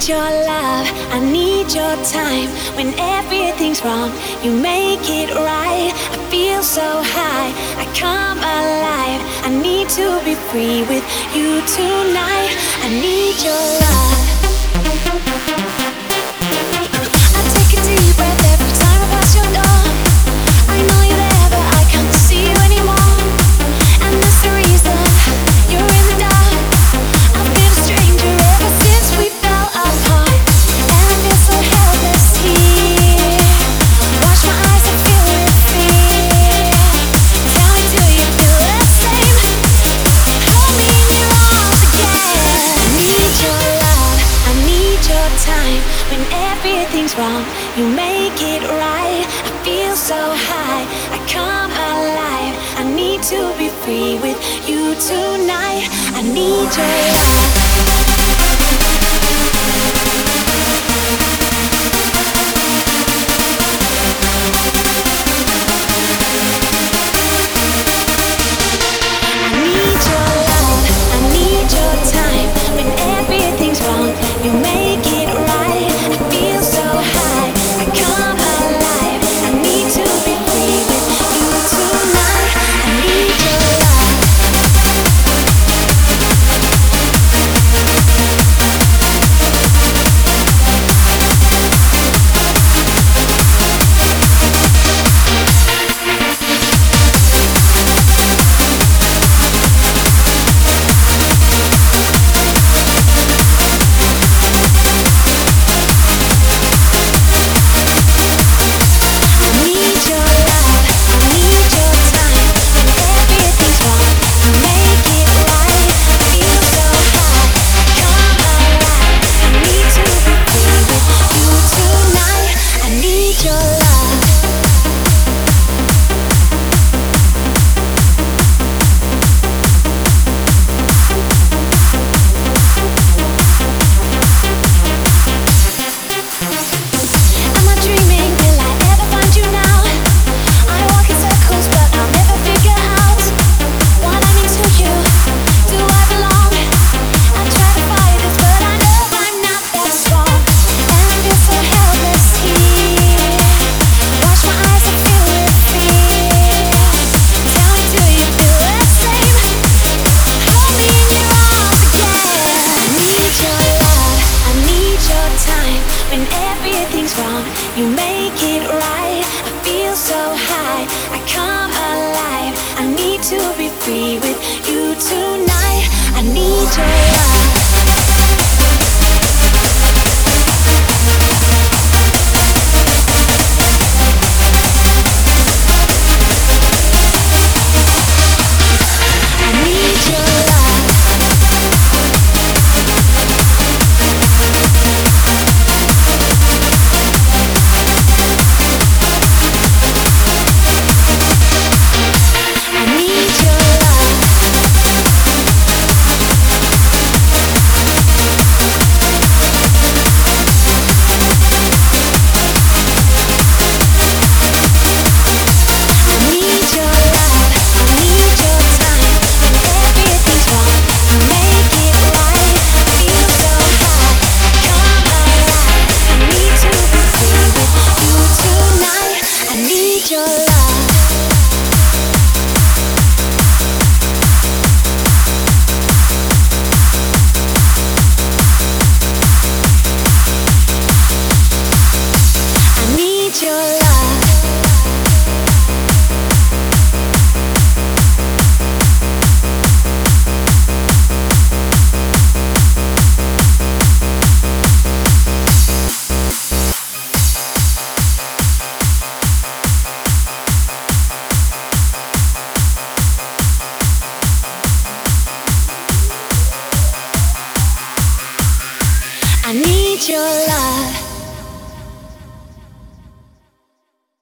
your love, I need your time. When everything's wrong, you make it right. I feel so high, I come alive. I need to be free with you tonight. I need your love. I take a deep breath every time I pass your door. I know you're there, but I can't see you anymore. And that's the reason you're in the dark. I've been a stranger ever since we fell apart. And I feel so helpless here. Wash my eyes and feel with fear. Tell me, do you feel the same? Hold me in your arms again. I need your love, I need your time. When everything's wrong, you make it right. I feel so high, I come alive. I need to be free with you tonight. I need your love. I need your love, I need your time. When everything's wrong, you make it right. I feel so high, I come alive. I need to be free with you tonight. I need your love. When everything's wrong, you make it right. I feel so high, I come alive. I need to be free with you tonight. I need your love. I need your love.